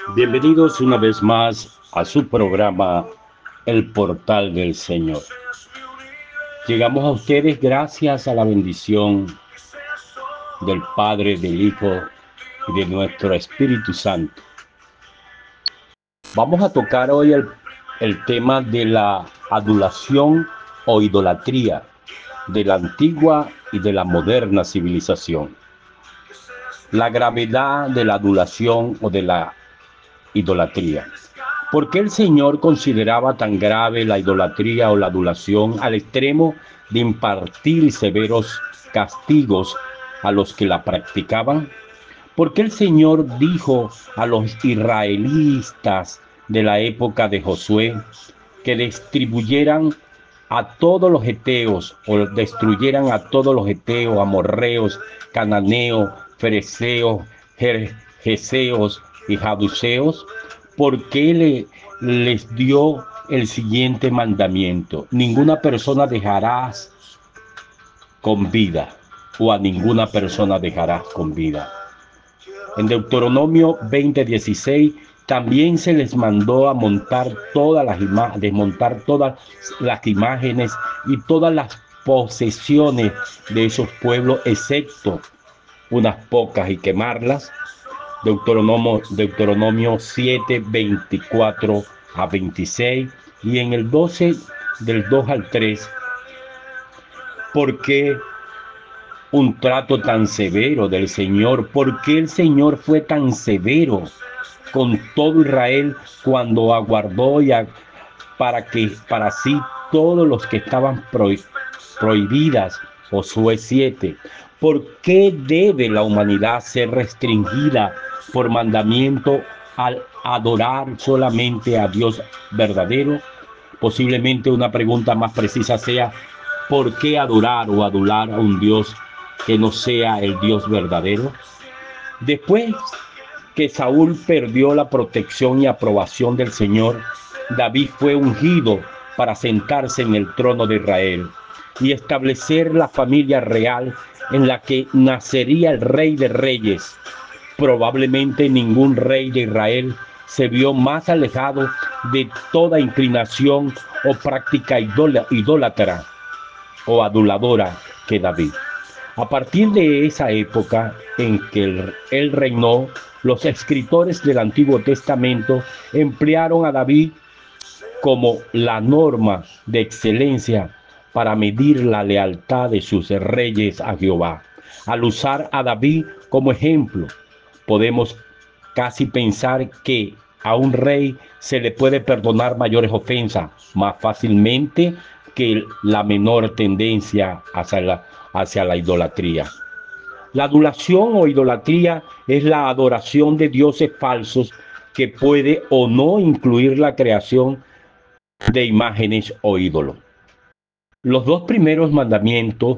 Bienvenidos una vez más a su programa El Portal del Señor. Llegamos a ustedes gracias a la bendición del Padre, del Hijo y de nuestro Espíritu Santo. Vamos a tocar hoy el tema de la adulación o idolatría de la antigua y de la moderna civilización. La gravedad de la adulación o de la idolatría. ¿Por qué el Señor consideraba tan grave la idolatría o la adulación al extremo de impartir severos castigos a los que la practicaban? ¿Por qué el Señor dijo a los israelitas de la época de Josué que distribuyeran a todos los heteos o destruyeran a todos los heteos, amorreos, cananeos, fereceos, jeseos y jaduceos? ¿Por qué les dio el siguiente mandamiento? Ninguna persona dejarás con vida, o a ninguna persona dejarás con vida. En Deuteronomio 20:16 también se les mandó a desmontar todas las imágenes y todas las posesiones de esos pueblos, excepto unas pocas, y quemarlas. Deuteronomio 7:24-26, y en el 12 del 2 al 3, ¿por qué un trato tan severo del Señor? ¿Por qué el Señor fue tan severo con todo Israel cuando aguardó para sí todos los que estaban prohibidas? Josué 7. ¿Por qué debe la humanidad ser restringida por mandamiento al adorar solamente a Dios verdadero? Posiblemente una pregunta más precisa sea: ¿por qué adorar o adular a un Dios que no sea el Dios verdadero? Después que Saúl perdió la protección y aprobación del Señor, David fue ungido para sentarse en el trono de Israel y establecer la familia real en la que nacería el Rey de Reyes. Probablemente ningún rey de Israel se vio más alejado de toda inclinación o práctica idólatra o aduladora que David. A partir de esa época en que él reinó, los escritores del Antiguo Testamento emplearon a David como la norma de excelencia para medir la lealtad de sus reyes a Jehová. Al usar a David como ejemplo, podemos casi pensar que a un rey se le puede perdonar mayores ofensas más fácilmente que la menor tendencia hacia la idolatría. La adulación o idolatría es la adoración de dioses falsos que puede o no incluir la creación de imágenes o ídolos. Los dos primeros mandamientos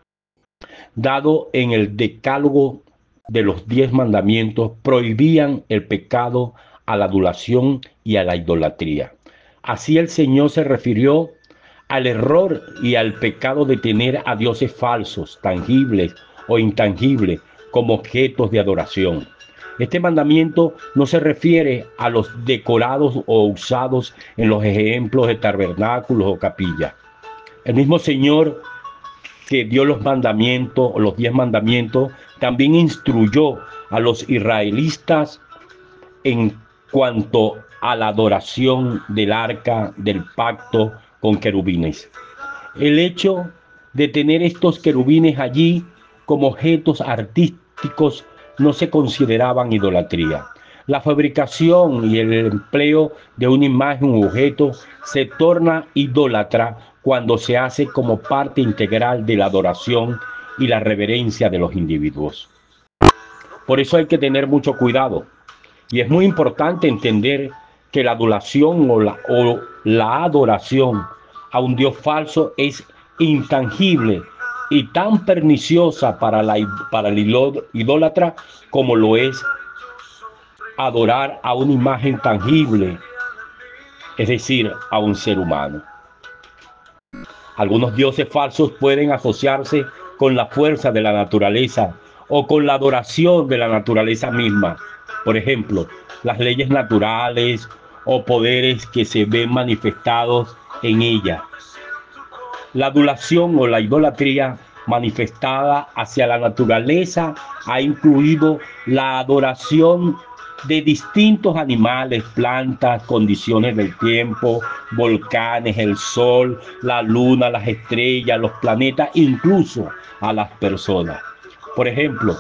dados en el decálogo de los 10 mandamientos prohibían el pecado a la adulación y a la idolatría. Así el Señor se refirió al error y al pecado de tener a dioses falsos, tangibles o intangibles, como objetos de adoración. Este mandamiento no se refiere a los decorados o usados en los ejemplos de tabernáculos o capillas. El mismo Señor que dio los mandamientos, los 10 mandamientos, también instruyó a los israelitas en cuanto a la adoración del arca del pacto con querubines. El hecho de tener estos querubines allí como objetos artísticos no se consideraban idolatría. La fabricación y el empleo de una imagen u objeto se torna idólatra cuando se hace como parte integral de la adoración y la reverencia de los individuos. Por eso hay que tener mucho cuidado. Y es muy importante entender que la adulación o la adoración a un Dios falso es intangible y tan perniciosa para el idólatra como lo es adorar a una imagen tangible, es decir, a un ser humano. Algunos dioses falsos pueden asociarse con la fuerza de la naturaleza o con la adoración de la naturaleza misma. Por ejemplo, las leyes naturales o poderes que se ven manifestados en ella. La adulación o la idolatría manifestada hacia la naturaleza ha incluido la adoración de distintos animales, plantas, condiciones del tiempo, volcanes, el sol, la luna, las estrellas, los planetas, incluso a las personas. Por ejemplo,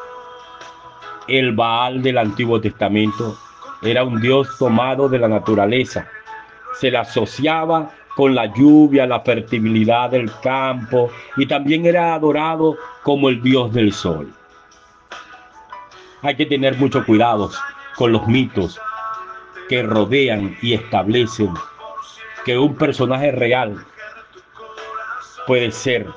el Baal del Antiguo Testamento era un dios tomado de la naturaleza. Se le asociaba con la lluvia, la fertilidad del campo, y también era adorado como el dios del sol. Hay que tener mucho cuidado con los mitos que rodean y establecen que un personaje real puede ser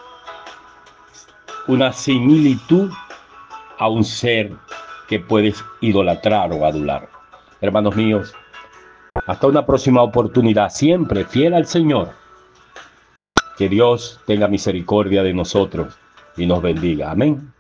una similitud a un ser que puedes idolatrar o adular. Hermanos míos, hasta una próxima oportunidad, siempre fiel al Señor. Que Dios tenga misericordia de nosotros y nos bendiga. Amén.